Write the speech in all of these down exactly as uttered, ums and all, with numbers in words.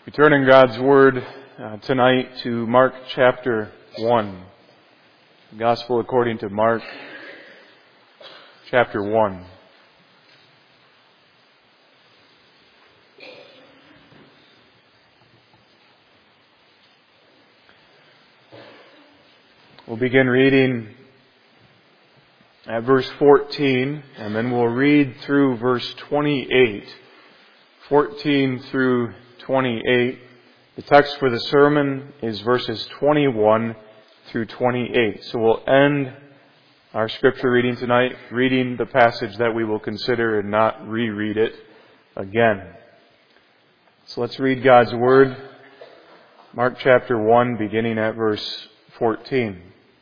We turn in God's Word uh, tonight to Mark chapter one. The Gospel according to Mark chapter one. We'll begin reading at verse fourteen, and then we'll read through verse twenty-eight. fourteen through twenty-eight. The text for the sermon is verses twenty-one through twenty-eight. So we'll end our scripture reading tonight reading the passage that we will consider and not reread it again. So let's read God's Word. Mark chapter one, beginning at verse fourteen.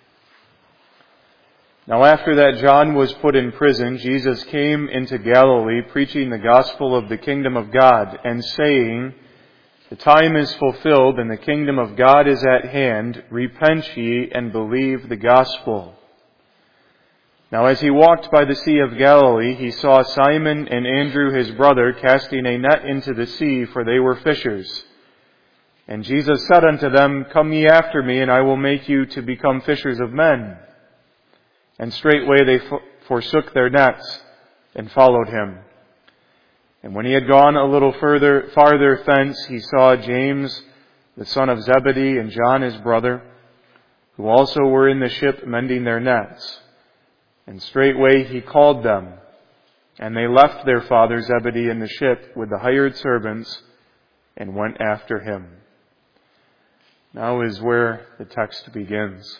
Now after that John was put in prison, Jesus came into Galilee, preaching the gospel of the kingdom of God, and saying, The time is fulfilled, and the kingdom of God is at hand. Repent ye, and believe the gospel. Now as he walked by the sea of Galilee, he saw Simon and Andrew his brother casting a net into the sea, for they were fishers. And Jesus said unto them, Come ye after me, and I will make you to become fishers of men. And straightway they forsook their nets and followed him. And when he had gone a little further, farther thence, he saw James, the son of Zebedee, and John his brother, who also were in the ship mending their nets. And straightway he called them. And they left their father Zebedee in the ship with the hired servants and went after him. Now is where the text begins.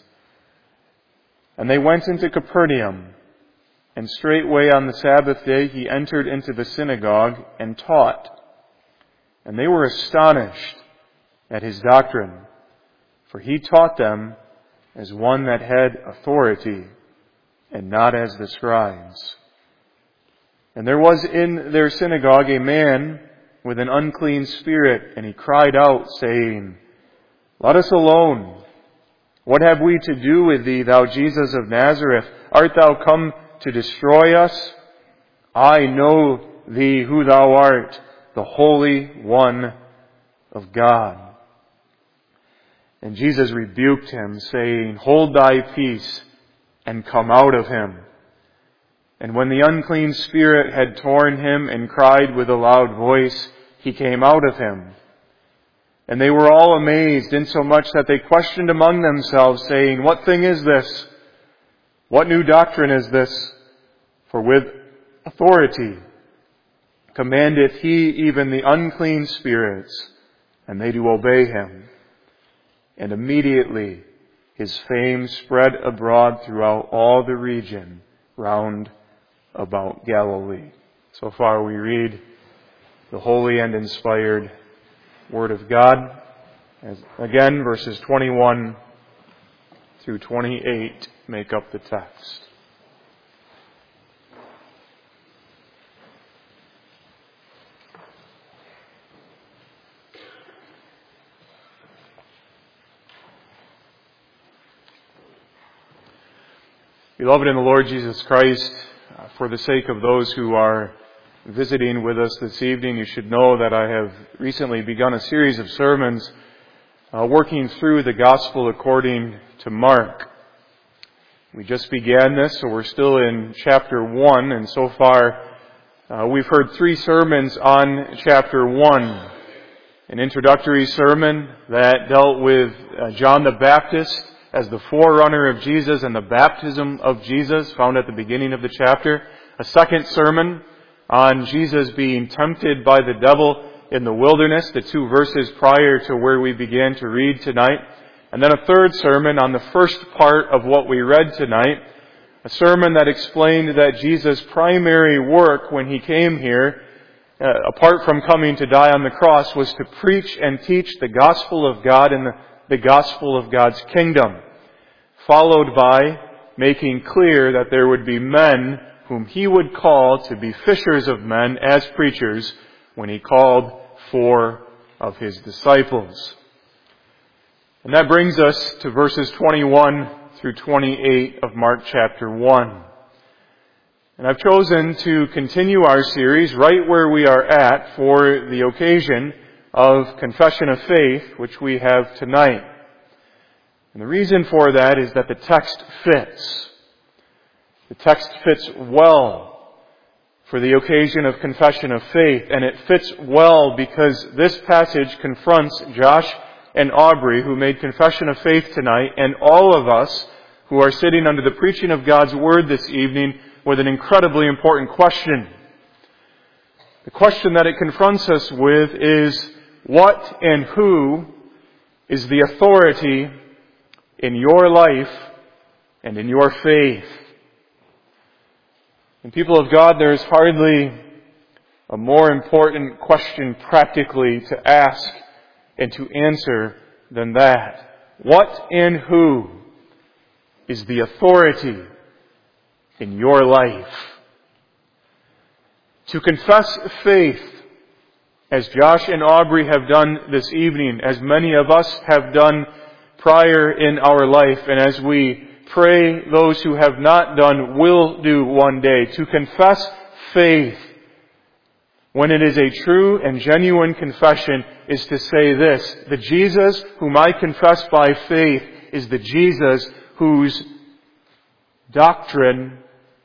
And they went into Capernaum, and straightway on the Sabbath day he entered into the synagogue and taught. And they were astonished at his doctrine, for he taught them as one that had authority, and not as the scribes. And there was in their synagogue a man with an unclean spirit, and he cried out, saying, Let us alone. What have we to do with thee, thou Jesus of Nazareth? Art thou come to destroy us? I know thee who thou art, the Holy One of God. And Jesus rebuked him, saying, Hold thy peace, and come out of him. And when the unclean spirit had torn him and cried with a loud voice, he came out of him. And they were all amazed, insomuch that they questioned among themselves, saying, What thing is this? What new doctrine is this? For with authority commandeth he even the unclean spirits, and they do obey him. And immediately his fame spread abroad throughout all the region round about Galilee. So far we read the holy and inspired Word of God. As again, verses twenty-one through twenty-eight make up the text. Beloved in the Lord Jesus Christ, uh, for the sake of those who are visiting with us this evening, you should know that I have recently begun a series of sermons uh, working through the Gospel according to Mark. We just began this, so we're still in chapter one, and so far uh, we've heard three sermons on chapter one. An introductory sermon that dealt with uh, John the Baptist as the forerunner of Jesus and the baptism of Jesus, found at the beginning of the chapter. A second sermon on Jesus being tempted by the devil in the wilderness, the two verses prior to where we began to read tonight. And then a third sermon on the first part of what we read tonight, a sermon that explained that Jesus' primary work when he came here, uh, apart from coming to die on the cross, was to preach and teach the gospel of God and the, the gospel of God's kingdom, followed by making clear that there would be men whom he would call to be fishers of men as preachers when he called four of his disciples. And that brings us to verses twenty-one through twenty-eight of Mark chapter one. And I've chosen to continue our series right where we are at for the occasion, of confession of faith, which we have tonight. And the reason for that is that the text fits. The text fits well for the occasion of confession of faith, and it fits well because this passage confronts Josh and Aubrey, who made confession of faith tonight, and all of us who are sitting under the preaching of God's Word this evening with an incredibly important question. The question that it confronts us with is, what and who is the authority in your life and in your faith? And people of God, there is hardly a more important question practically to ask and to answer than that. What and who is the authority in your life? To confess faith, as Josh and Aubrey have done this evening, as many of us have done prior in our life, and as we pray those who have not done will do one day. To confess faith, when it is a true and genuine confession, is to say this: the Jesus whom I confess by faith is the Jesus whose doctrine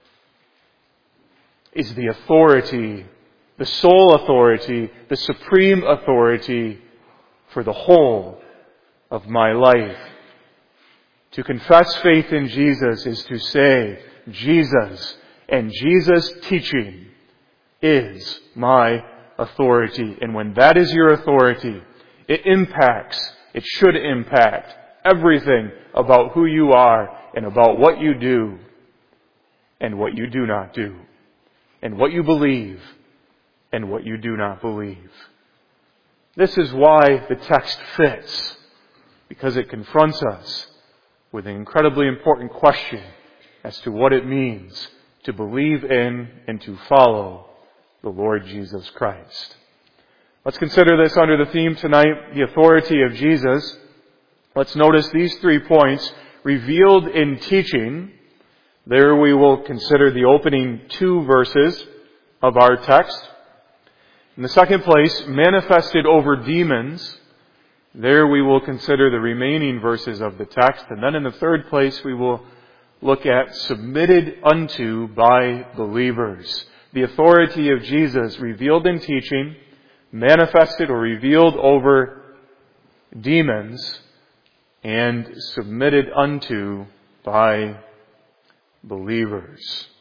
is the authority, the sole authority, the supreme authority for the whole of my life. To confess faith in Jesus is to say, Jesus and Jesus' teaching is my authority. And when that is your authority, it impacts, it should impact everything about who you are and about what you do and what you do not do, and what you believe and what you do not believe. This is why the text fits, because it confronts us with an incredibly important question as to what it means to believe in and to follow the Lord Jesus Christ. Let's consider this under the theme tonight, the authority of Jesus. Let's notice these three points: revealed in teaching. There we will consider the opening two verses of our text. In the second place, manifested over demons. There we will consider the remaining verses of the text. And then in the third place, we will look at submitted unto by believers. The authority of Jesus revealed in teaching, manifested or revealed over demons, and submitted unto by believers.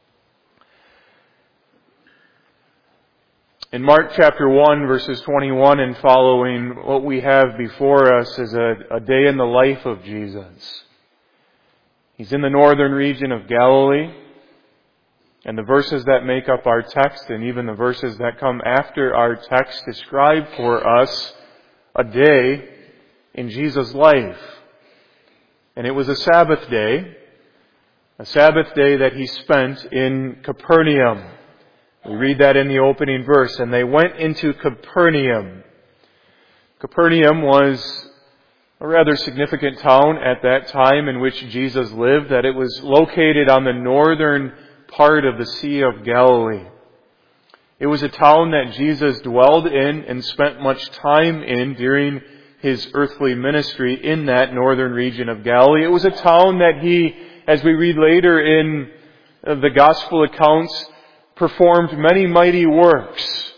In Mark chapter one, verses twenty-one and following, what we have before us is a, a day in the life of Jesus. He's in the northern region of Galilee, and the verses that make up our text, and even the verses that come after our text, describe for us a day in Jesus' life. And it was a Sabbath day, a Sabbath day that he spent in Capernaum. We read that in the opening verse. And they went into Capernaum. Capernaum was a rather significant town at that time in which Jesus lived, that it was located on the northern part of the Sea of Galilee. It was a town that Jesus dwelled in and spent much time in during his earthly ministry in that northern region of Galilee. It was a town that he, as we read later in the gospel accounts, performed many mighty works.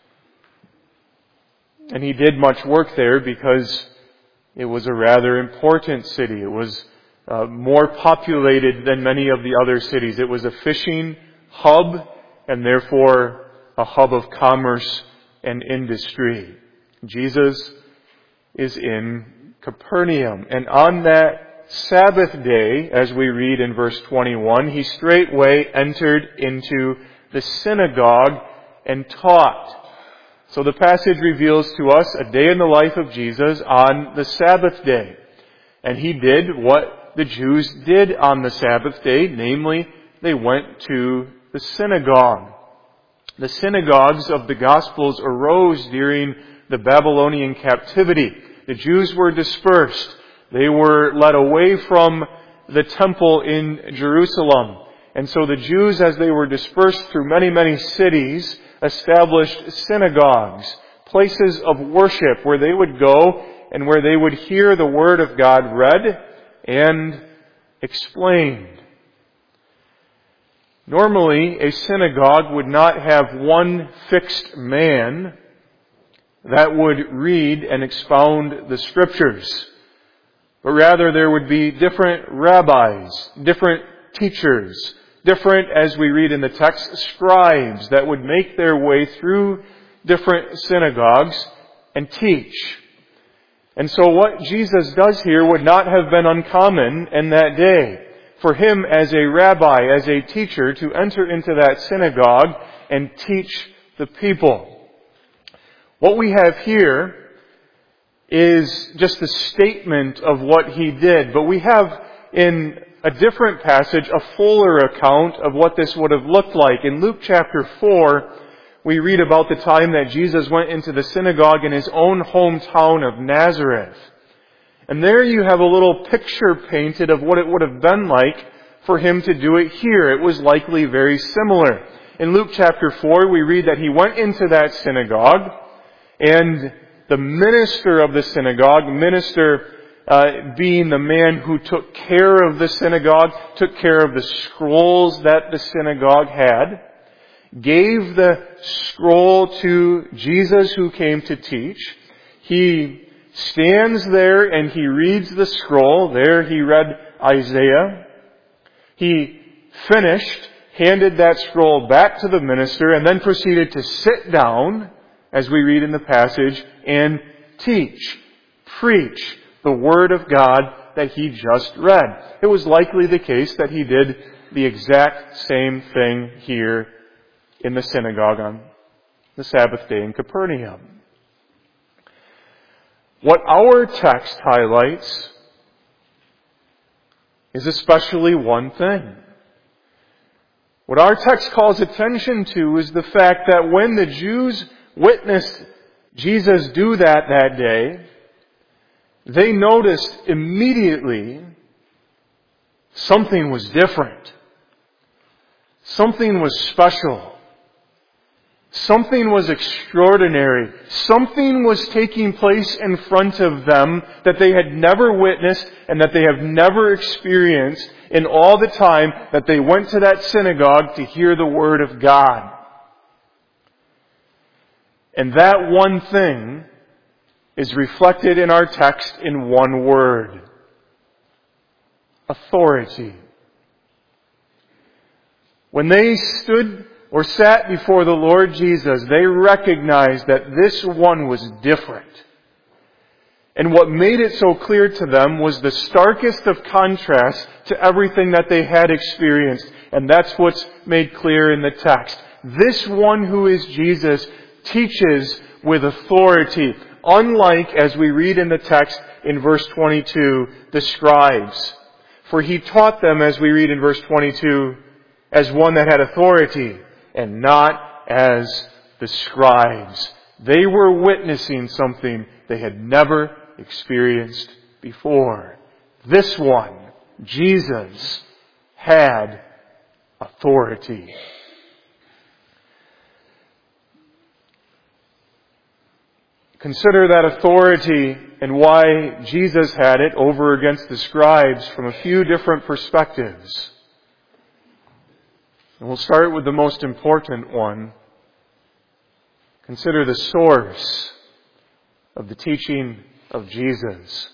And he did much work there because it was a rather important city. It was uh, more populated than many of the other cities. It was a fishing hub and therefore a hub of commerce and industry. Jesus is in Capernaum. And on that Sabbath day, as we read in verse twenty-one, he straightway entered into the synagogue and taught. So the passage reveals to us a day in the life of Jesus on the Sabbath day. And he did what the Jews did on the Sabbath day, namely, they went to the synagogue. The synagogues of the Gospels arose during the Babylonian captivity. The Jews were dispersed. They were led away from the temple in Jerusalem. And so the Jews, as they were dispersed through many, many cities, established synagogues, places of worship where they would go and where they would hear the Word of God read and explained. Normally, a synagogue would not have one fixed man that would read and expound the Scriptures, but rather there would be different rabbis, different teachers, different, as we read in the text, scribes that would make their way through different synagogues and teach. And so what Jesus does here would not have been uncommon in that day. For him as a rabbi, as a teacher, to enter into that synagogue and teach the people. What we have here is just a statement of what he did, but we have in a different passage a fuller account of what this would have looked like. In Luke chapter four, we read about the time that Jesus went into the synagogue in his own hometown of Nazareth. And there you have a little picture painted of what it would have been like for him to do it here. It was likely very similar. In Luke chapter four, we read that he went into that synagogue, and the minister of the synagogue, minister uh, being the man who took care of the synagogue, took care of the scrolls that the synagogue had, gave the scroll to Jesus who came to teach. He stands there and he reads the scroll. There he read Isaiah. He finished, handed that scroll back to the minister, and then proceeded to sit down, as we read in the passage, and teach, preach the Word of God that he just read. It was likely the case that he did the exact same thing here in the synagogue on the Sabbath day in Capernaum. What our text highlights is especially one thing. What our text calls attention to is the fact that when the Jews witnessed Jesus do that that day, they noticed immediately something was different. Something was special. Something was extraordinary. Something was taking place in front of them that they had never witnessed and that they have never experienced in all the time that they went to that synagogue to hear the Word of God. And that one thing is reflected in our text in one word: authority. When they stood or sat before the Lord Jesus, they recognized that this one was different. And what made it so clear to them was the starkest of contrasts to everything that they had experienced. And that's what's made clear in the text. This one who is Jesus teaches with authority, unlike, as we read in the text in verse twenty-two, the scribes. For he taught them, as we read in verse twenty-two, as one that had authority, and not as the scribes. They were witnessing something they had never experienced before. This one, Jesus, had authority. Consider that authority and why Jesus had it over against the scribes from a few different perspectives. And we'll start with the most important one. Consider the source of the teaching of Jesus.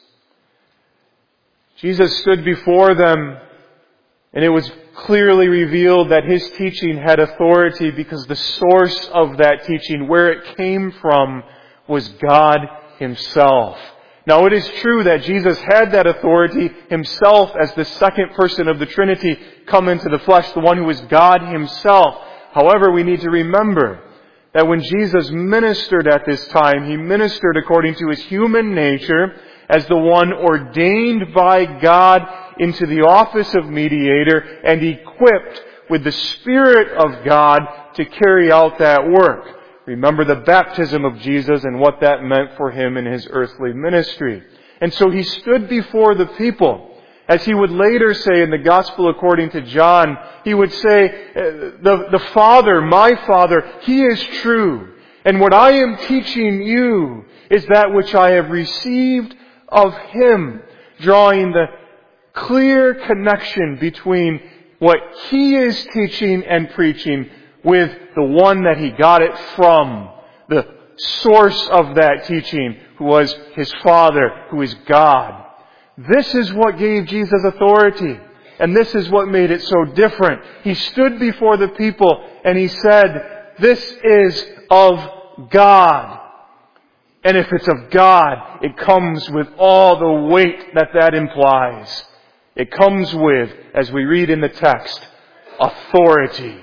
Jesus stood before them, and it was clearly revealed that his teaching had authority because the source of that teaching, where it came from, was God himself. Now, it is true that Jesus had that authority himself as the second person of the Trinity come into the flesh, the one who is God himself. However, we need to remember that when Jesus ministered at this time, he ministered according to his human nature as the one ordained by God into the office of mediator and equipped with the Spirit of God to carry out that work. Remember the baptism of Jesus and what that meant for him in his earthly ministry. And so he stood before the people. As he would later say in the Gospel according to John, he would say, the, the Father, my Father, He is true. And what I am teaching you is that which I have received of Him, drawing the clear connection between what He is teaching and preaching with the one that He got it from, the source of that teaching, who was His Father, who is God. This is what gave Jesus authority. And this is what made it so different. He stood before the people and He said, "This is of God." And if it's of God, it comes with all the weight that that implies. It comes with, as we read in the text, authority.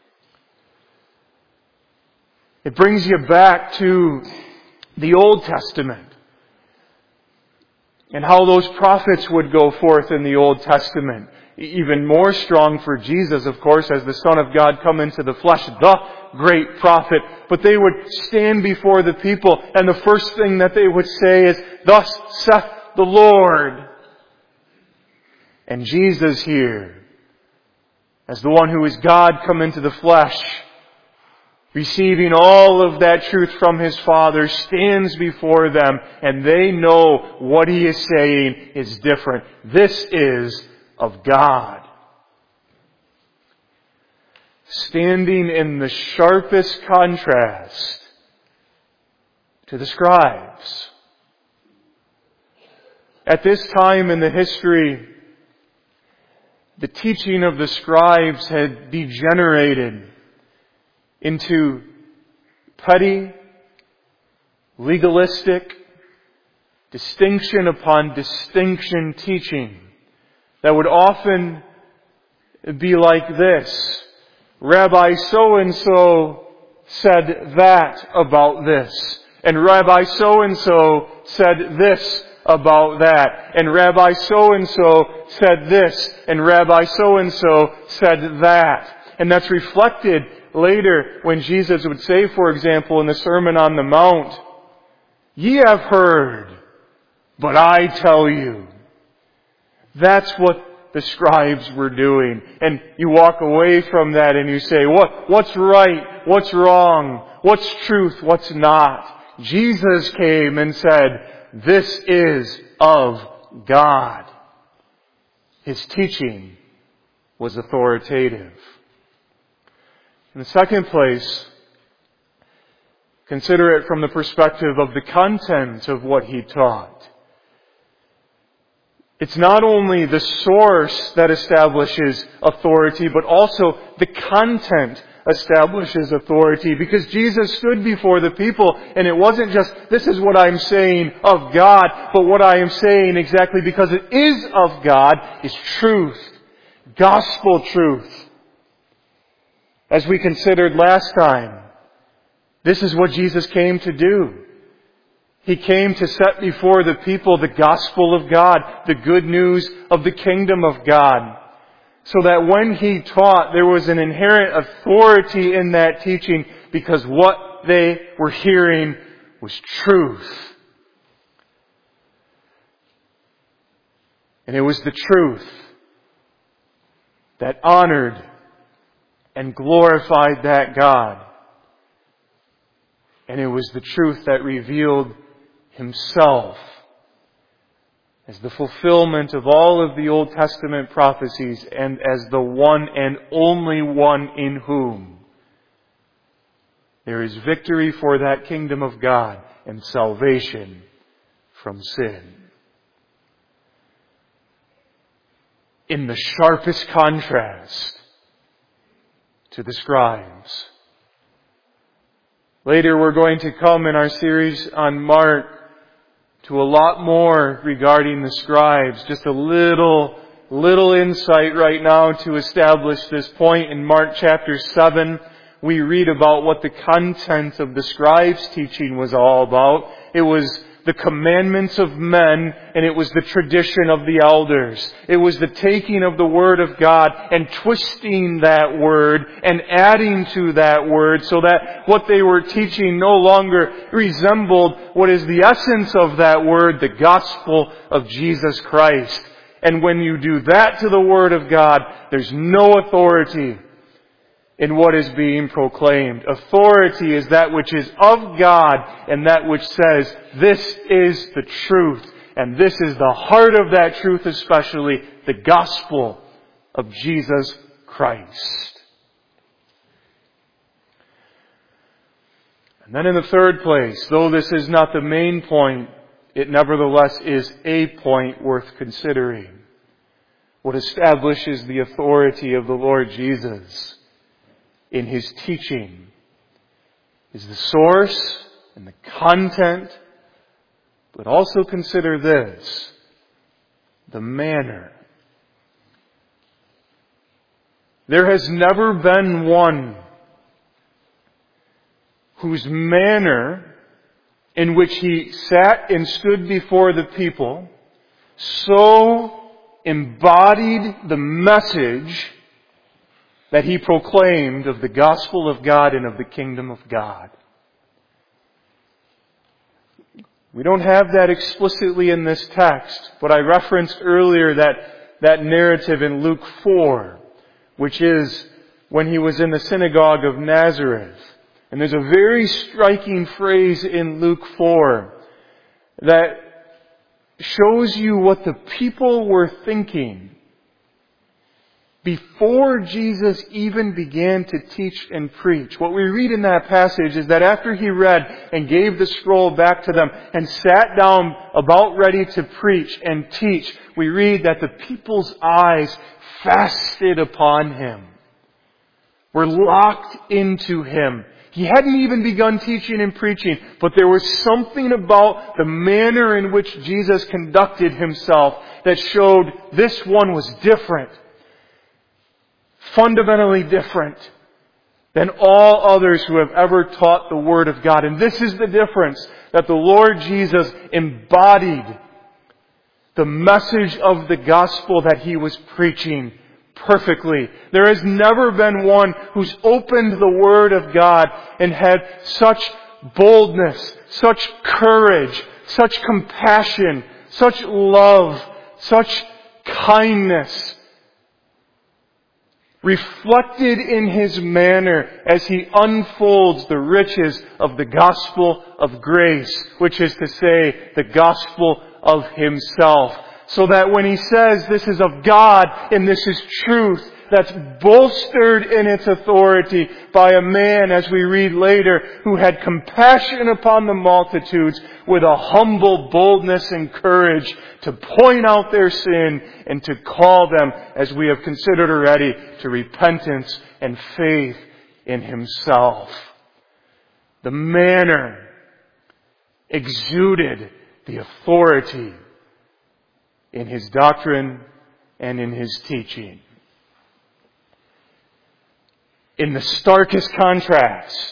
It brings you back to the Old Testament and how those prophets would go forth in the Old Testament. Even more strong for Jesus, of course, as the Son of God come into the flesh, the great prophet. But they would stand before the people, and the first thing that they would say is, "Thus saith the Lord." And Jesus here, as the one who is God come into the flesh, receiving all of that truth from His Father, stands before them, and they know what He is saying is different. This is of God. Standing in the sharpest contrast to the scribes. At this time in the history, the teaching of the scribes had degenerated into petty, legalistic, distinction upon distinction teaching that would often be like this. Rabbi so-and-so said that about this. And Rabbi so-and-so said this about that. And Rabbi so-and-so said this. And Rabbi so-and-so said that. And that's reflected later when Jesus would say, for example, in the Sermon on the Mount, "Ye have heard, but I tell you." That's what the scribes were doing. And you walk away from that and you say, what, what's right? What's wrong? What's truth? What's not? Jesus came and said, "This is of God." His teaching was authoritative. In the second place, consider it from the perspective of the content of what He taught. It's not only the source that establishes authority, but also the content establishes authority. Because Jesus stood before the people, and it wasn't just, "This is what I'm saying of God," but what I am saying exactly because it is of God is truth. Gospel truth. As we considered last time, this is what Jesus came to do. He came to set before the people the gospel of God, the good news of the kingdom of God. So that when He taught, there was an inherent authority in that teaching because what they were hearing was truth. And it was the truth that honored and glorified that God. And it was the truth that revealed Himself as the fulfillment of all of the Old Testament prophecies and as the one and only one in whom there is victory for that kingdom of God and salvation from sin. In the sharpest contrast to the scribes. Later we're going to come in our series on Mark to a lot more regarding the scribes. Just a little, little insight right now to establish this point. In Mark chapter seven, we read about what the content of the scribes' teaching was all about. It was the commandments of men, and it was the tradition of the elders. It was the taking of the Word of God and twisting that Word and adding to that Word so that what they were teaching no longer resembled what is the essence of that Word, the gospel of Jesus Christ. And when you do that to the Word of God, there's no authority in what is being proclaimed. Authority is that which is of God and that which says, this is the truth. And this is the heart of that truth, especially the gospel of Jesus Christ. And then in the third place, though this is not the main point, it nevertheless is a point worth considering. What establishes the authority of the Lord Jesus in His teaching is the source and the content, but also consider this, the manner. There has never been one whose manner in which He sat and stood before the people so embodied the message that He proclaimed of the gospel of God and of the kingdom of God. We don't have that explicitly in this text, but I referenced earlier that, that narrative in Luke four, which is when He was in the synagogue of Nazareth. And there's a very striking phrase in Luke four that shows you what the people were thinking before Jesus even began to teach and preach. What we read in that passage is that after He read and gave the scroll back to them and sat down about ready to preach and teach, we read that the people's eyes fasted upon Him, were locked into Him. He hadn't even begun teaching and preaching, but there was something about the manner in which Jesus conducted Himself that showed this one was different. Fundamentally different than all others who have ever taught the Word of God. And this is the difference, that the Lord Jesus embodied the message of the gospel that He was preaching perfectly. There has never been one who's opened the Word of God and had such boldness, such courage, such compassion, such love, such kindness reflected in His manner as He unfolds the riches of the gospel of grace, which is to say, the gospel of Himself. So that when He says this is of God and this is truth, that's bolstered in its authority by a man, as we read later, who had compassion upon the multitudes with a humble boldness and courage to point out their sin and to call them, as we have considered already, to repentance and faith in Himself. The manner exuded the authority in His doctrine and in His teaching. In the starkest contrast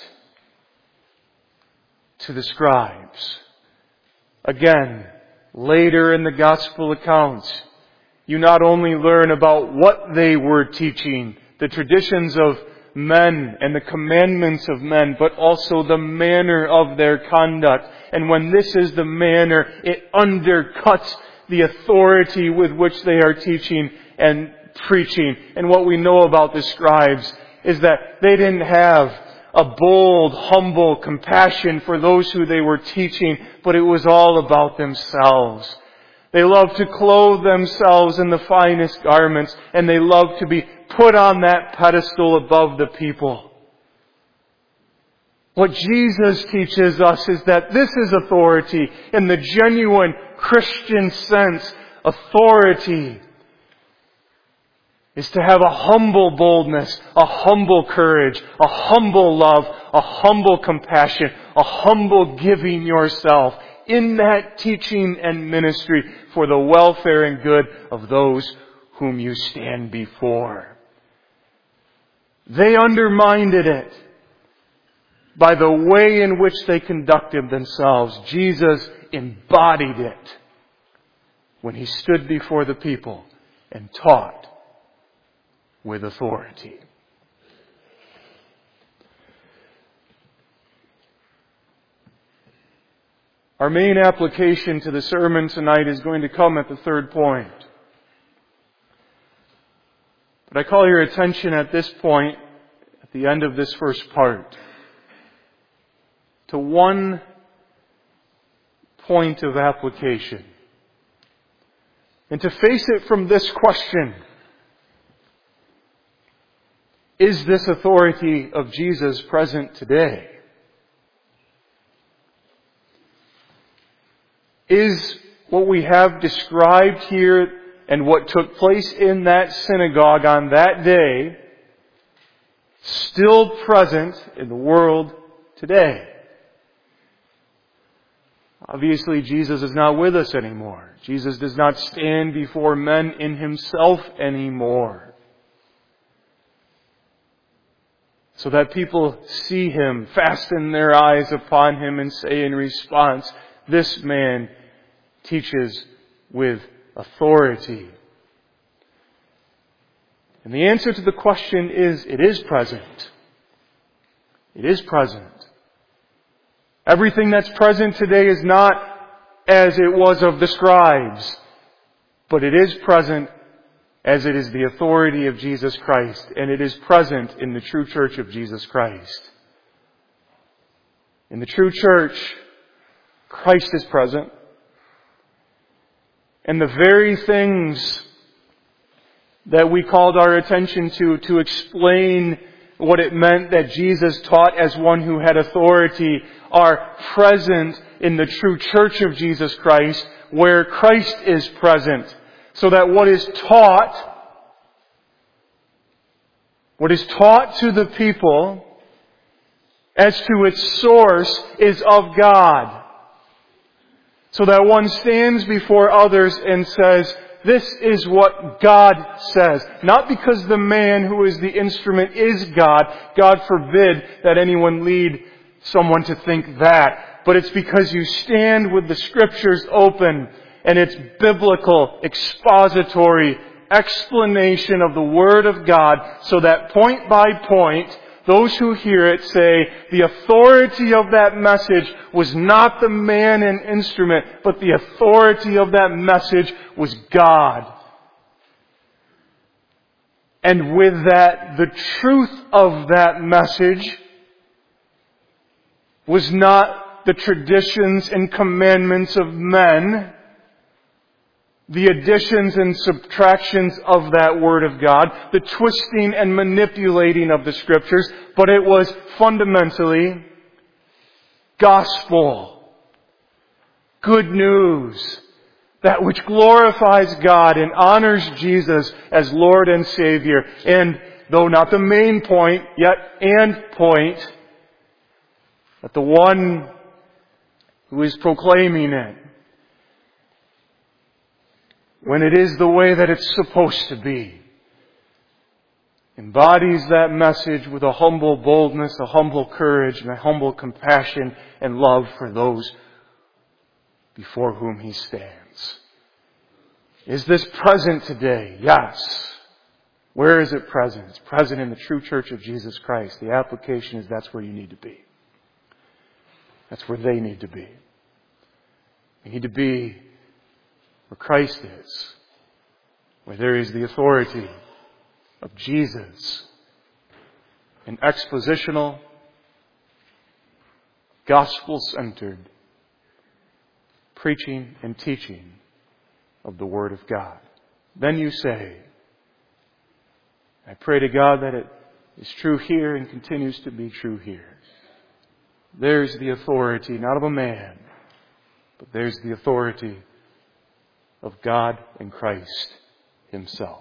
to the scribes. Again, later in the gospel accounts, you not only learn about what they were teaching, the traditions of men and the commandments of men, but also the manner of their conduct. And when this is the manner, it undercuts the authority with which they are teaching and preaching. And what we know about the scribes is that they didn't have a bold, humble compassion for those who they were teaching, but it was all about themselves. They loved to clothe themselves in the finest garments, and they loved to be put on that pedestal above the people. What Jesus teaches us is that this is authority in the genuine Christian sense. Authority is to have a humble boldness, a humble courage, a humble love, a humble compassion, a humble giving yourself in that teaching and ministry for the welfare and good of those whom you stand before. They undermined it by the way in which they conducted themselves. Jesus embodied it when He stood before the people and taught with authority. Our main application to the sermon tonight is going to come at the third point. But I call your attention at this point, at the end of this first part to one point of application. And to face it from this question: is this authority of Jesus present today? Is what we have described here and what took place in that synagogue on that day still present in the world today? Obviously, Jesus is not with us anymore. Jesus does not stand before men in Himself anymore, so that people see Him, fasten their eyes upon Him, and say in response, "This man teaches with authority." And the answer to the question is, it is present. It is present. Everything that's present today is not as it was of the scribes, but it is present as it is the authority of Jesus Christ, and it is present in the true church of Jesus Christ. In the true church, Christ is present, and the very things that we called our attention to to explain what it meant that Jesus taught as one who had authority are present in the true church of Jesus Christ, where Christ is present. So that what is taught, what is taught to the people as to its source is of God. So that one stands before others and says, "This is what God says." Not because the man who is the instrument is God. God forbid that anyone lead someone to think that. But it's because you stand with the Scriptures open and its biblical, expository explanation of the Word of God, so that point by point, those who hear it say, the authority of that message was not the man and instrument, but the authority of that message was God. And with that, the truth of that message was not the traditions and commandments of men, the additions and subtractions of that Word of God, the twisting and manipulating of the Scriptures, but it was fundamentally gospel, good news, that which glorifies God and honors Jesus as Lord and Savior. And though not the main point, yet and point, that the one who is proclaiming it, when it is the way that it's supposed to be, embodies that message with a humble boldness, a humble courage, and a humble compassion and love for those before whom he stands. Is this present today? Yes. Where is it present? It's present in the true church of Jesus Christ. The application is that's where you need to be. That's where they need to be. You need to be where Christ is, where there is the authority of Jesus, an expositional, gospel-centered preaching and teaching of the Word of God. Then you say, I pray to God that it is true here and continues to be true here. There's the authority, not of a man, but there's the authority of God and Christ Himself.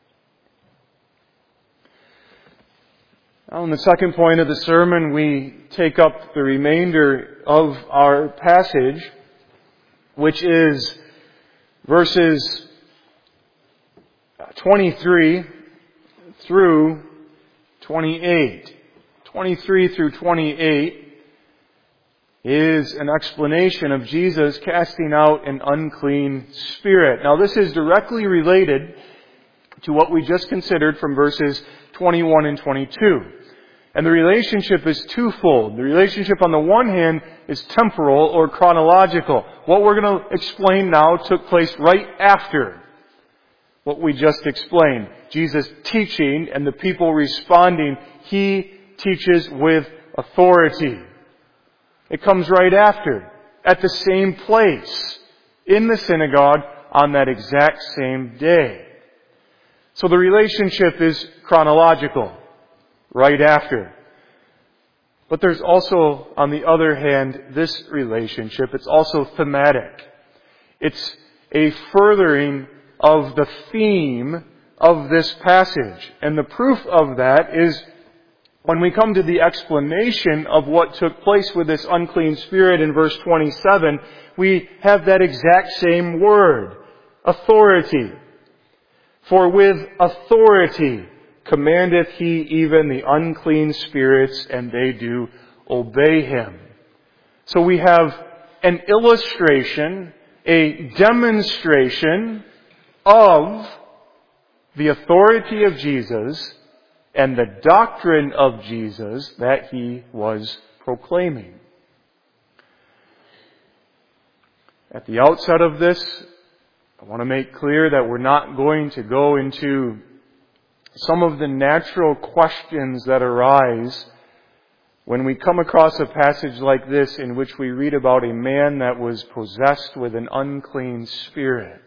Now, in the second point of the sermon, we take up the remainder of our passage, which is verses twenty-three through twenty-eight. twenty-three through twenty-eight is an explanation of Jesus casting out an unclean spirit. Now, this is directly related to what we just considered from verses twenty-one and twenty-two. And the relationship is twofold. The relationship on the one hand is temporal or chronological. What we're going to explain now took place right after what we just explained. Jesus teaching and the people responding. He teaches with authority. It comes right after, at the same place, in the synagogue, on that exact same day. So the relationship is chronological, right after. But there's also, on the other hand, this relationship. It's also thematic. It's a furthering of the theme of this passage. And the proof of that is when we come to the explanation of what took place with this unclean spirit in verse twenty-seven, we have that exact same word, authority. For with authority commandeth he even the unclean spirits, and they do obey him. So we have an illustration, a demonstration of the authority of Jesus and the doctrine of Jesus that he was proclaiming. At the outset of this, I want to make clear that we're not going to go into some of the natural questions that arise when we come across a passage like this in which we read about a man that was possessed with an unclean spirit.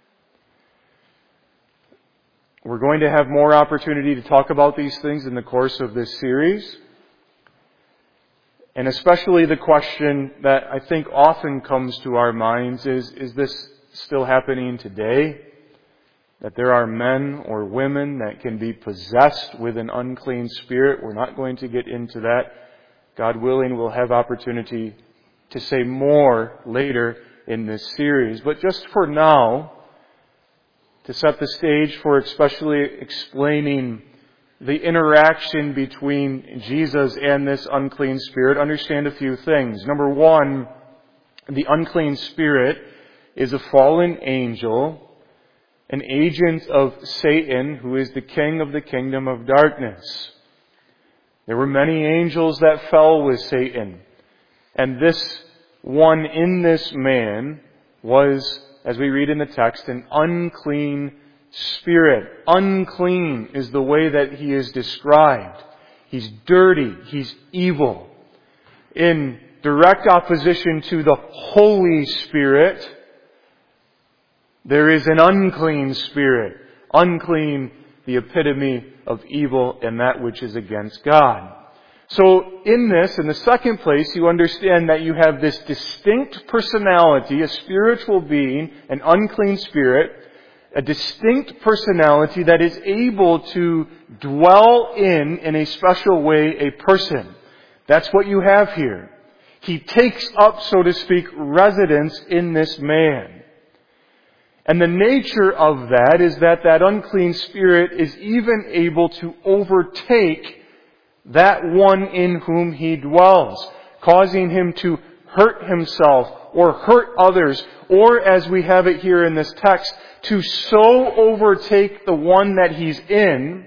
We're going to have more opportunity to talk about these things in the course of this series. And especially the question that I think often comes to our minds is, is this still happening today? That there are men or women that can be possessed with an unclean spirit. We're not going to get into that. God willing, we'll have opportunity to say more later in this series. But just for now, to set the stage for especially explaining the interaction between Jesus and this unclean spirit, understand a few things. Number one, the unclean spirit is a fallen angel, an agent of Satan, who is the king of the kingdom of darkness. There were many angels that fell with Satan. And this one in this man was, as we read in the text, an unclean spirit. Unclean is the way that he is described. He's dirty. He's evil. In direct opposition to the Holy Spirit, there is an unclean spirit. Unclean, the epitome of evil and that which is against God. So in this, in the second place, you understand that you have this distinct personality, a spiritual being, an unclean spirit, a distinct personality that is able to dwell in, in a special way, a person. That's what you have here. He takes up, so to speak, residence in this man. And the nature of that is that that unclean spirit is even able to overtake that one in whom he dwells, causing him to hurt himself or hurt others, or as we have it here in this text, to so overtake the one that he's in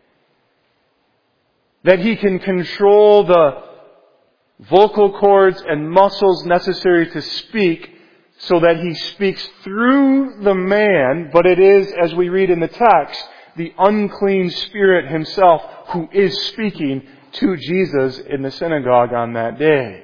that he can control the vocal cords and muscles necessary to speak, so that he speaks through the man, but it is, as we read in the text, the unclean spirit himself who is speaking to Jesus in the synagogue on that day.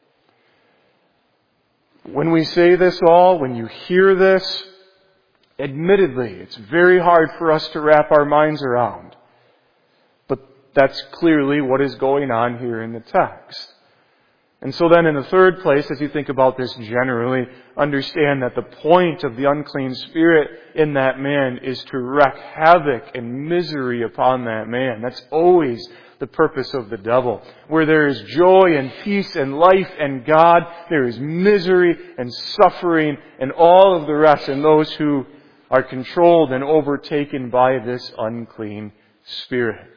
When we say this all, when you hear this, admittedly, it's very hard for us to wrap our minds around. But that's clearly what is going on here in the text. And so then in the third place, as you think about this generally, understand that the point of the unclean spirit in that man is to wreak havoc and misery upon that man. That's always the purpose of the devil. Where there is joy and peace and life and God, there is misery and suffering and all of the rest in those who are controlled and overtaken by this unclean spirit.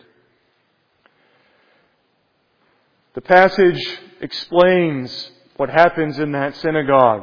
The passage explains what happens in that synagogue.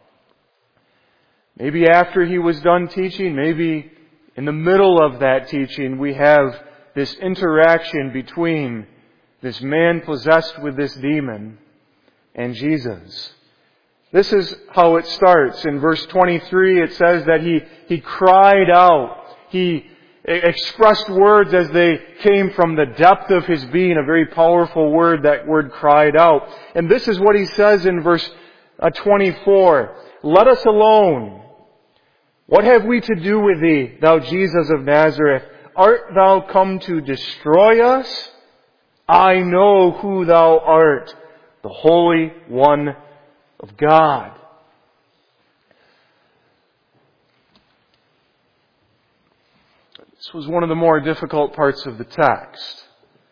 Maybe after he was done teaching, maybe in the middle of that teaching, we have this interaction between this man possessed with this demon and Jesus. This is how it starts. In verse twenty-three, it says that he, he cried out He expressed words as they came from the depth of His being, a very powerful word. That word cried out. And this is what He says in verse twenty-four. Let us alone. What have we to do with Thee, Thou Jesus of Nazareth? Art Thou come to destroy us? I know who Thou art, the Holy One of God. This was one of the more difficult parts of the text.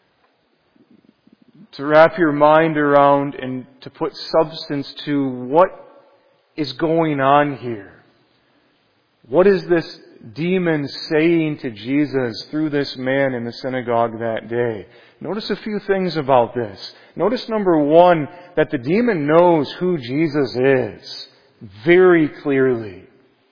To wrap your mind around and to put substance to what is going on here. What is this demon saying to Jesus through this man in the synagogue that day? Notice a few things about this. Notice, number one, that the demon knows who Jesus is very clearly.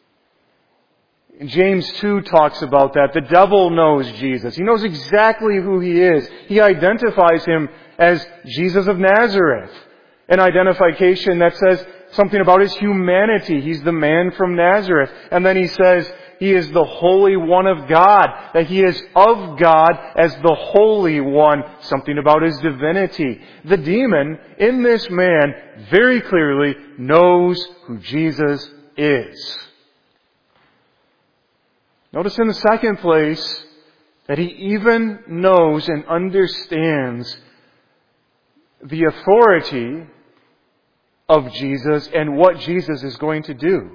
James two talks about that. The devil knows Jesus. He knows exactly who He is. He identifies Him as Jesus of Nazareth. An identification that says something about His humanity. He's the man from Nazareth. And then He says He is the Holy One of God. That He is of God as the Holy One. Something about His divinity. The demon in this man very clearly knows who Jesus is. Notice in the second place that he even knows and understands the authority of Jesus and what Jesus is going to do.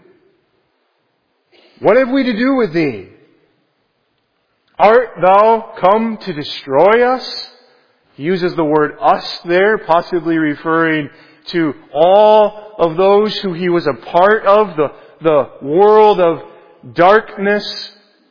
What have we to do with Thee? Art Thou come to destroy us? He uses the word us there, possibly referring to all of those who He was a part of, the, the world of darkness.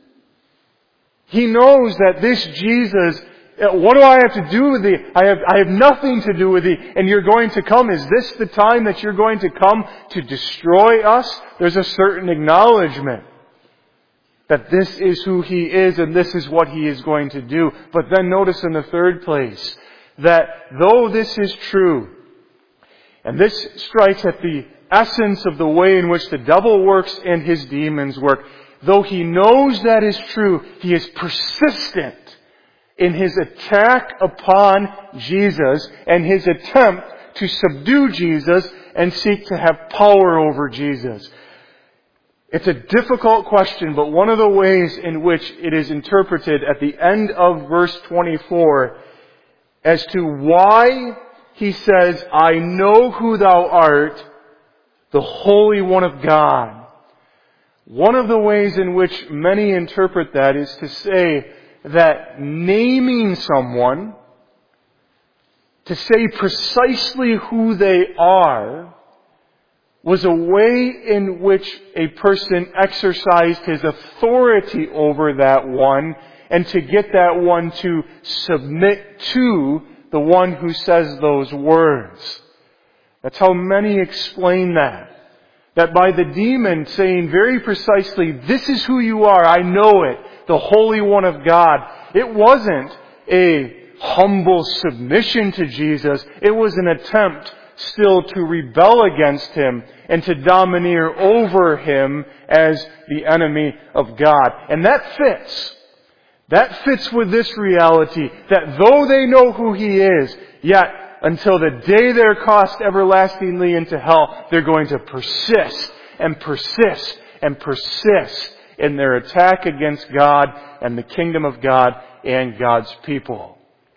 He knows that this Jesus, what do I have to do with Thee? I have, I have nothing to do with Thee, and You're going to come. Is this the time that You're going to come to destroy us? There's a certain acknowledgement that this is who He is and this is what He is going to do. But then notice in the third place that though this is true, and this strikes at the essence of the way in which the devil works and his demons work, though he knows that is true, he is persistent in his attack upon Jesus and his attempt to subdue Jesus and seek to have power over Jesus. It's a difficult question, but one of the ways in which it is interpreted at the end of verse twenty-four as to why he says, I know who Thou art, the Holy One of God. One of the ways in which many interpret that is to say that naming someone, to say precisely who they are, was a way in which a person exercised his authority over that one and to get that one to submit to the one who says those words. That's how many explain that. That by the demon saying very precisely, this is who you are, I know it, the Holy One of God. It wasn't a humble submission to Jesus. It was an attempt still to rebel against Him and to domineer over Him as the enemy of God. And that fits. That fits with this reality that though they know who He is, yet until the day they're cast everlastingly into hell, they're going to persist and persist and persist in their attack against God and the kingdom of God and God's people.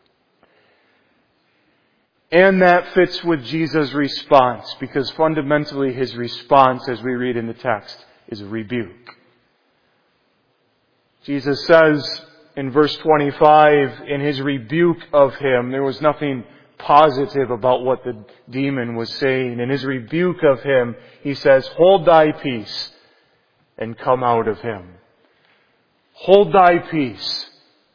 And that fits with Jesus' response, because fundamentally His response, as we read in the text, is a rebuke. Jesus says in verse twenty-five, in His rebuke of him, there was nothing positive about what the demon was saying. In His rebuke of him, He says, hold thy peace and come out of him. Hold thy peace.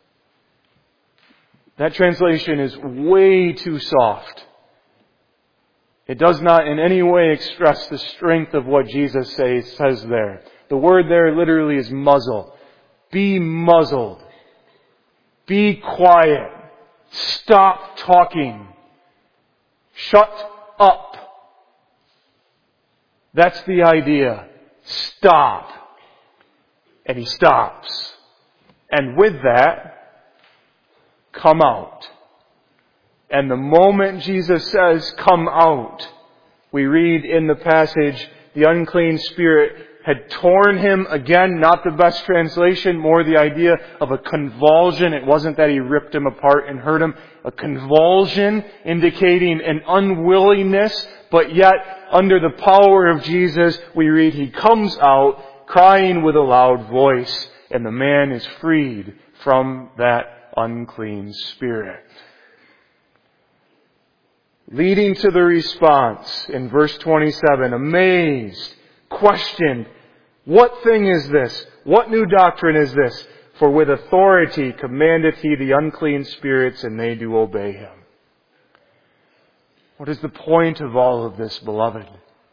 That translation is way too soft. It does not in any way express the strength of what Jesus says, says there. The word there literally is muzzle. Be muzzled. Be quiet. Stop talking. Shut up. That's the idea. Stop. And he stops. And with that, come out. And the moment Jesus says, come out, we read in the passage, the unclean spirit had torn him again, not the best translation, more the idea of a convulsion. It wasn't that he ripped him apart and hurt him. A convulsion indicating an unwillingness, but yet under the power of Jesus, we read he comes out crying with a loud voice, and the man is freed from that unclean spirit. Leading to the response in verse twenty-seven, amazed, questioned, what thing is this? What new doctrine is this? For with authority commandeth he the unclean spirits, and they do obey him. What is the point of all of this, beloved?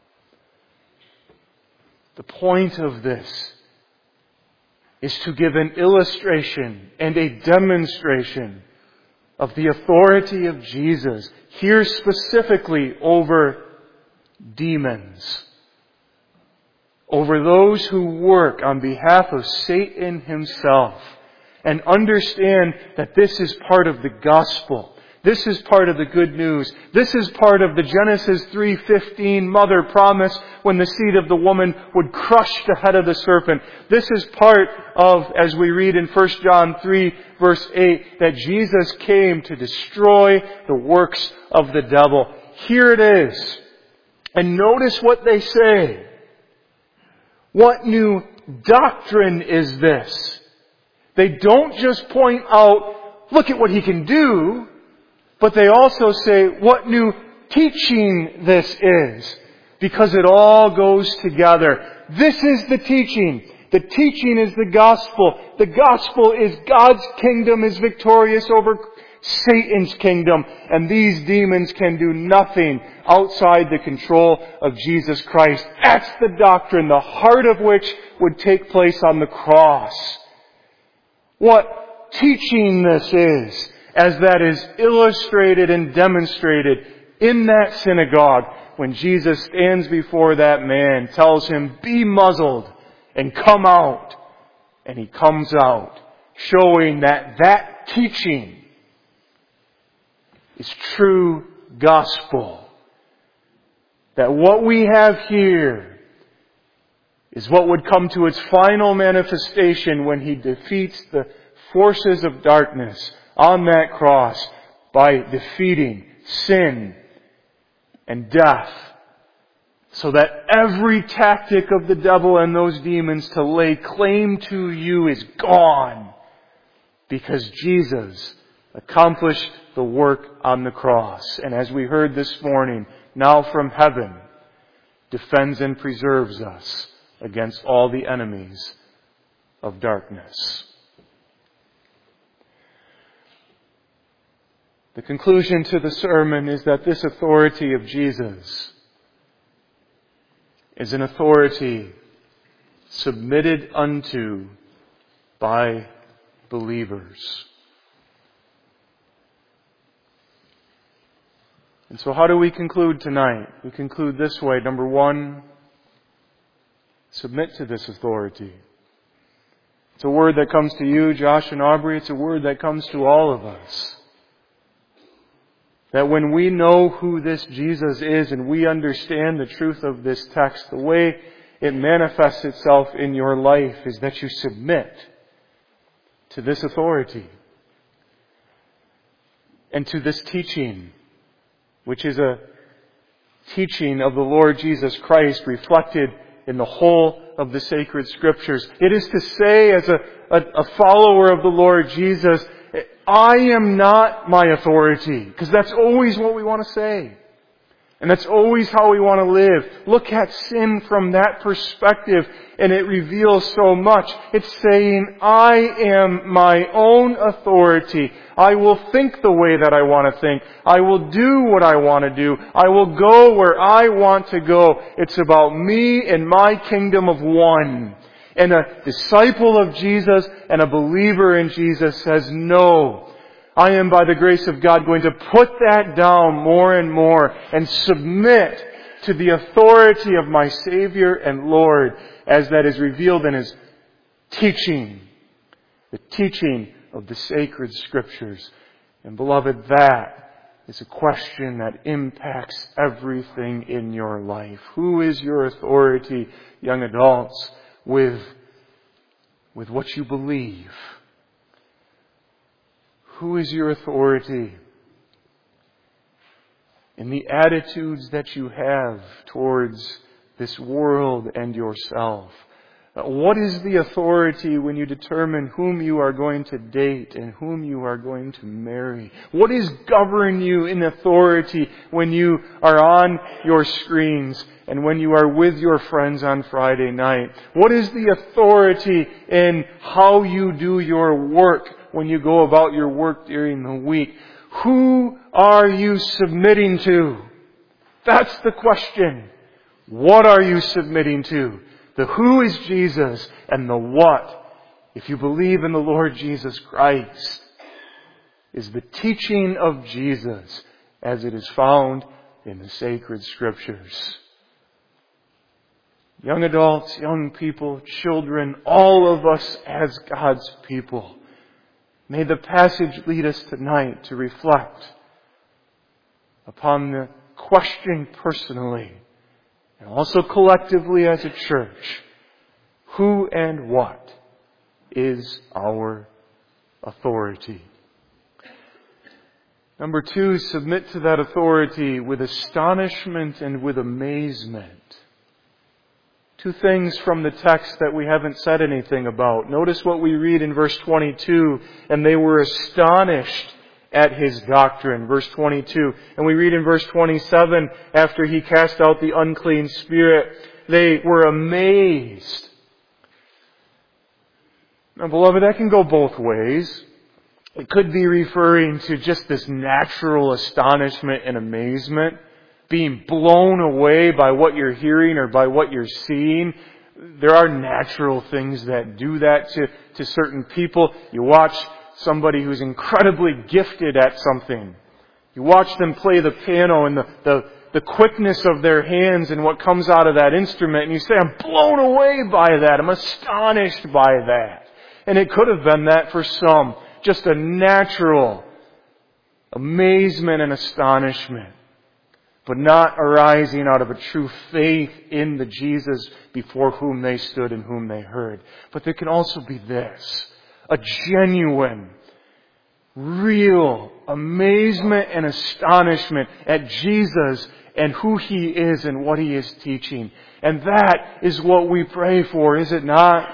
The point of this is to give an illustration and a demonstration of the authority of Jesus, here specifically over demons, over those who work on behalf of Satan himself, and understand that this is part of the gospel. This is part of the good news. This is part of the Genesis three fifteen mother promise when the seed of the woman would crush the head of the serpent. This is part of, as we read in First John three verse eight, that Jesus came to destroy the works of the devil. Here it is. And notice what they say. What new doctrine is this? They don't just point out, look at what he can do, but they also say what new teaching this is. Because it all goes together. This is the teaching. The teaching is the gospel. The gospel is God's kingdom is victorious over Satan's kingdom. And these demons can do nothing outside the control of Jesus Christ. That's the doctrine, the heart of which would take place on the cross. What teaching this is, as that is illustrated and demonstrated in that synagogue when Jesus stands before that man, tells him, be muzzled and come out. And he comes out, showing that that teaching is true gospel. That what we have here is what would come to its final manifestation when he defeats the forces of darkness on that cross by defeating sin and death, so that every tactic of the devil and those demons to lay claim to you is gone, because Jesus accomplished the work on the cross. And as we heard this morning, now from heaven, defends and preserves us against all the enemies of darkness. The conclusion to the sermon is that this authority of Jesus is an authority submitted unto by believers. And so how do we conclude tonight? We conclude this way. Number one, submit to this authority. It's a word that comes to you, Josh and Aubrey. It's a word that comes to all of us. That when we know who this Jesus is and we understand the truth of this text, the way it manifests itself in your life is that you submit to this authority and to this teaching, which is a teaching of the Lord Jesus Christ reflected in the whole of the sacred Scriptures. It is to say, as a, a, a follower of the Lord Jesus, I am not my authority. Because that's always what we want to say. And that's always how we want to live. Look at sin from that perspective, and it reveals so much. It's saying, I am my own authority. I will think the way that I want to think. I will do what I want to do. I will go where I want to go. It's about me and my kingdom of one. And a disciple of Jesus and a believer in Jesus says, no, I am by the grace of God going to put that down more and more and submit to the authority of my Savior and Lord as that is revealed in His teaching. The teaching of the sacred Scriptures. And beloved, that is a question that impacts everything in your life. Who is your authority, young adults, with, with what you believe? Who is your authority in the attitudes that you have towards this world and yourself? What is the authority when you determine whom you are going to date and whom you are going to marry? What is govern you in authority when you are on your screens and when you are with your friends on Friday night? What is the authority in how you do your work when you go about your work during the week? Who are you submitting to? That's the question. What are you submitting to? The who is Jesus and the what, if you believe in the Lord Jesus Christ, is the teaching of Jesus as it is found in the sacred Scriptures. Young adults, young people, children, all of us as God's people, may the passage lead us tonight to reflect upon the question personally, and also collectively as a church, who and what is our authority? Number two, submit to that authority with astonishment and with amazement. Two things from the text that we haven't said anything about. Notice what we read in verse twenty-two, and they were astonished at His doctrine. Verse twenty-two. And we read in verse twenty-seven, after He cast out the unclean spirit, they were amazed. Now, beloved, that can go both ways. It could be referring to just this natural astonishment and amazement, being blown away by what you're hearing or by what you're seeing. There are natural things that do that to, to certain people. You watch somebody who's incredibly gifted at something. You watch them play the piano and the, the, the quickness of their hands and what comes out of that instrument, and you say, I'm blown away by that. I'm astonished by that. And it could have been that for some. Just a natural amazement and astonishment, but not arising out of a true faith in the Jesus before whom they stood and whom they heard. But there can also be this, a genuine, real amazement and astonishment at Jesus and who He is and what He is teaching. And that is what we pray for, is it not?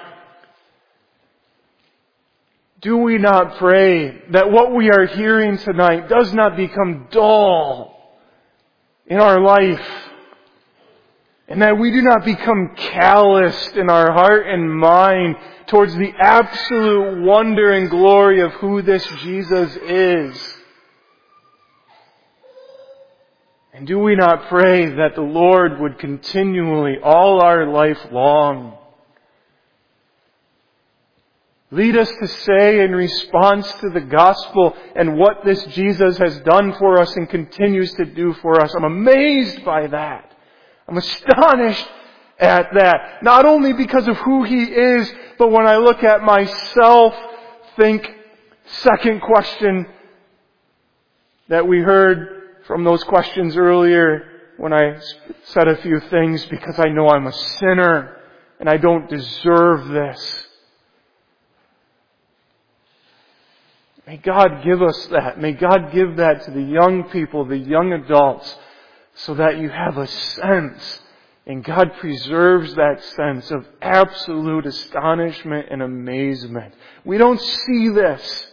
Do we not pray that what we are hearing tonight does not become dull in our life, and that we do not become calloused in our heart and mind towards the absolute wonder and glory of who this Jesus is? And do we not pray that the Lord would continually, all our life long, lead us to say in response to the gospel and what this Jesus has done for us and continues to do for us? I'm amazed by that. I'm astonished at that. Not only because of who He is, but when I look at myself, think, second question that we heard from those questions earlier when I said a few things, because I know I'm a sinner and I don't deserve this. May God give us that. May God give that to the young people, the young adults, so that you have a sense, and God preserves that sense of absolute astonishment and amazement. We don't see this.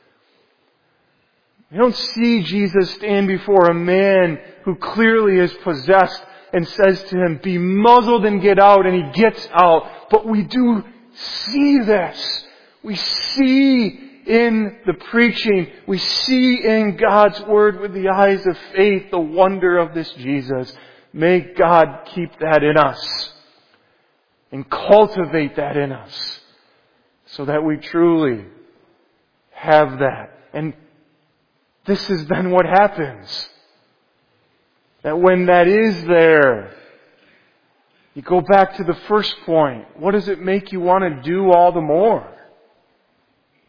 We don't see Jesus stand before a man who clearly is possessed and says to him, be muzzled and get out, and he gets out. But we do see this. We see in the preaching, we see in God's Word with the eyes of faith the wonder of this Jesus. May God keep that in us and cultivate that in us so that we truly have that. And this is then what happens. That when that is there, you go back to the first point. What does it make you want to do all the more?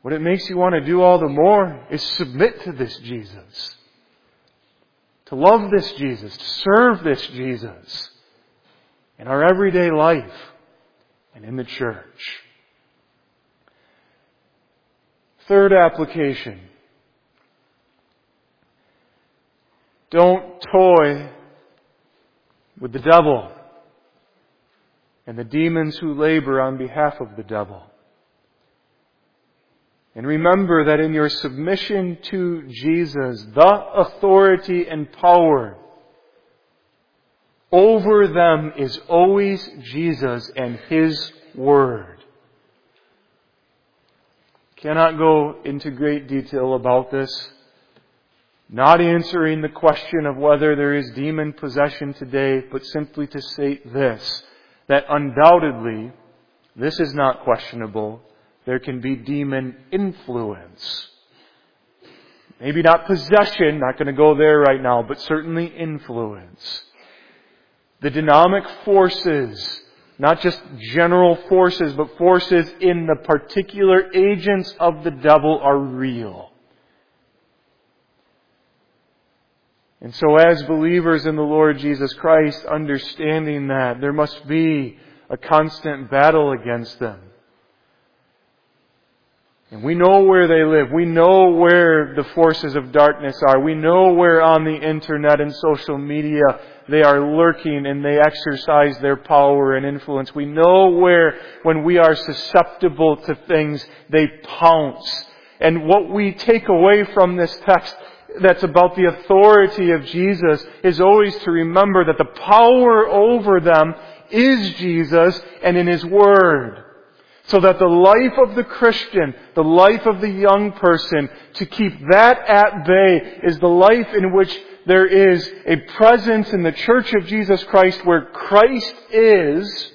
what it makes you want to do all the more is submit to this Jesus. To love this Jesus, to serve this Jesus in our everyday life and in the church. Third application. Don't toy with the devil and the demons who labor on behalf of the devil. And remember that in your submission to Jesus, the authority and power over them is always Jesus and His Word. Cannot go into great detail about this. Not answering the question of whether there is demon possession today, but simply to state this, that undoubtedly, this is not questionable, there can be demon influence. Maybe not possession, not going to go there right now, but certainly influence. The dynamic forces, not just general forces, but forces in the particular agents of the devil are real. And so as believers in the Lord Jesus Christ, understanding that there must be a constant battle against them. And we know where they live. We know where the forces of darkness are. We know where on the internet and social media they are lurking and they exercise their power and influence. We know where, when we are susceptible to things, they pounce. And what we take away from this text that's about the authority of Jesus is always to remember that the power over them is Jesus and in His Word. So that the life of the Christian, the life of the young person, to keep that at bay is the life in which there is a presence in the Church of Jesus Christ where Christ is,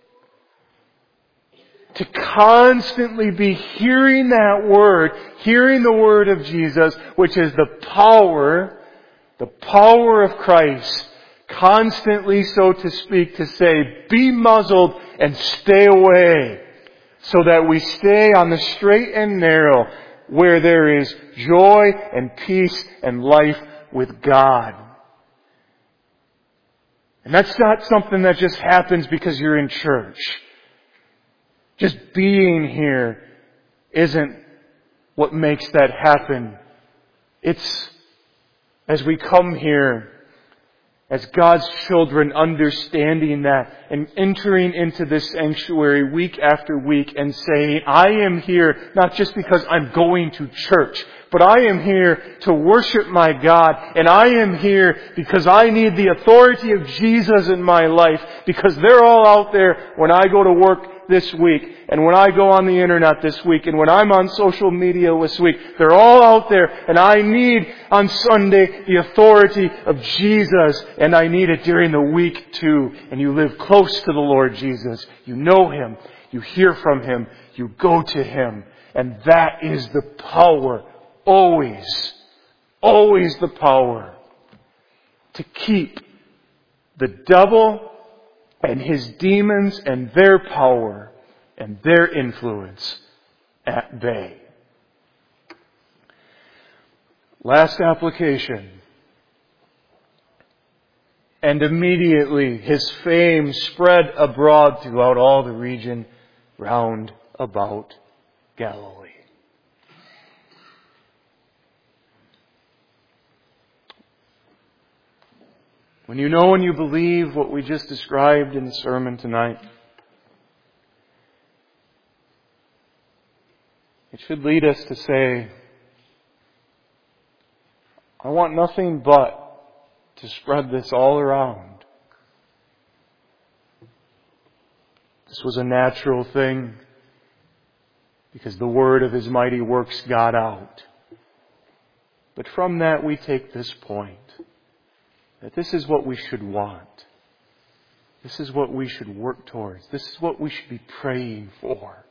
to constantly be hearing that Word, hearing the Word of Jesus, which is the power, the power of Christ, constantly, so to speak, to say, be muzzled and stay away. So that we stay on the straight and narrow where there is joy and peace and life with God. And that's not something that just happens because you're in church. Just being here isn't what makes that happen. It's as we come here as God's children, understanding that and entering into this sanctuary week after week and saying, I am here not just because I'm going to church, but I am here to worship my God, and I am here because I need the authority of Jesus in my life, because they're all out there when I go to work this week, and when I go on the internet this week, and when I'm on social media this week. They're all out there, and I need on Sunday the authority of Jesus, and I need it during the week too. And you live close to the Lord Jesus. You know Him. You hear from Him. You go to Him. And that is the power, always, always the power to keep the devil and his demons and their power and their influence at bay. Last application. And immediately his fame spread abroad throughout all the region round about Galilee. When you know and you believe what we just described in the sermon tonight, it should lead us to say, I want nothing but to spread this all around. This was a natural thing because the word of His mighty works got out. But from that we take this point. That this is what we should want. This is what we should work towards. This is what we should be praying for.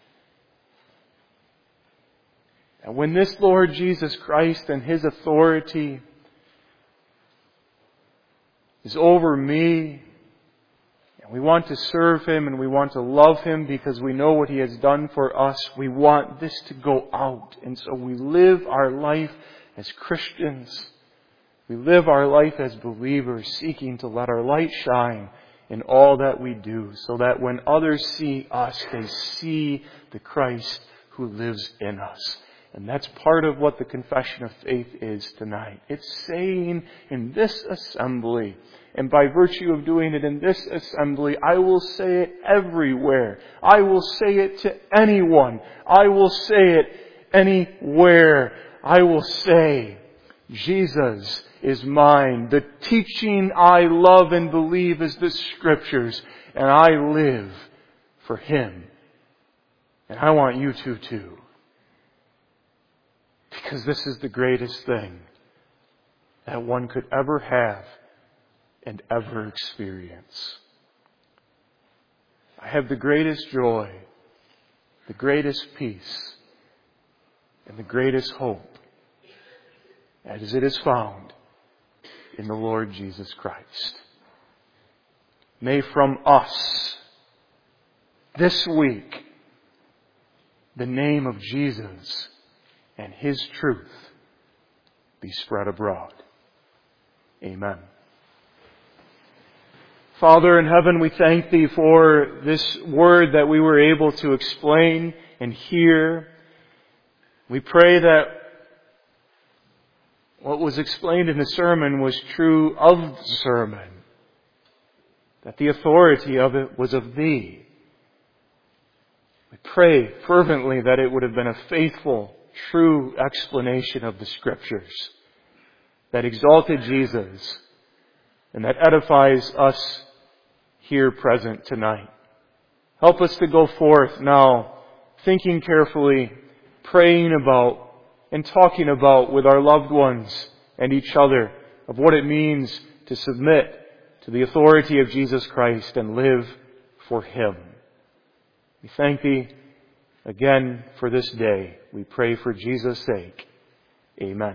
And when this Lord Jesus Christ and His authority is over me, and We want to serve Him and we want to love Him because we know what He has done for us. We want this to go out. And so we live our life as Christians. We live our life as believers, seeking to let our light shine in all that we do, so that when others see us, they see the Christ who lives in us. And that's part of what the confession of faith is tonight. It's saying in this assembly, and by virtue of doing it in this assembly, I will say it everywhere. I will say it to anyone. I will say it anywhere. I will say, Jesus is mine. The teaching I love and believe is the Scriptures, and I live for Him. And I want you to too. Because this is the greatest thing that one could ever have and ever experience. I have the greatest joy, the greatest peace, and the greatest hope as it is found in the Lord Jesus Christ. May from us this week the name of Jesus and His truth be spread abroad. Amen. Father in heaven, we thank Thee for this word that we were able to explain and hear. We pray that what was explained in the sermon was true of the sermon, that the authority of it was of Thee. We pray fervently that it would have been a faithful, true explanation of the Scriptures that exalted Jesus and that edifies us here present tonight. Help us to go forth now, thinking carefully, praying about, and talking about with our loved ones and each other of what it means to submit to the authority of Jesus Christ and live for Him. We thank Thee again for this day. We pray for Jesus' sake. Amen.